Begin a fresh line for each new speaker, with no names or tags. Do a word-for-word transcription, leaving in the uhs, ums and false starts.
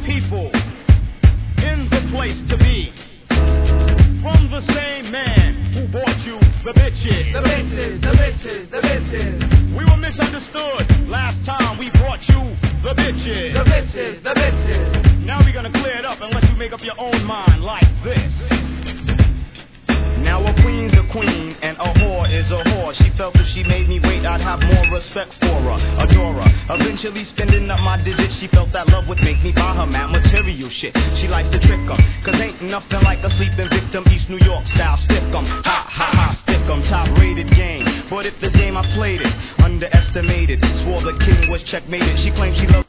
people in the place to be. From the same man who bought you the bitches.
The bitches, the bitches, the bitches.
We were misunderstood last time we brought you the bitches.
The bitches, the bitches.
Now we're gonna clear it up and let you make up your own mind like this. Now a queen's a queen and a whore is a whore. She felt if she made me wait, I'd have more respect for her, adore her. Eventually spending up my digits, she felt that love would make me buy her mad material shit. She likes to trick 'em, cause ain't nothing like a sleeping victim, East New York style stick 'em. Ha ha ha, stick 'em, top rated game. But if the game I played it, underestimated, swore the king was checkmated. She claimed she loved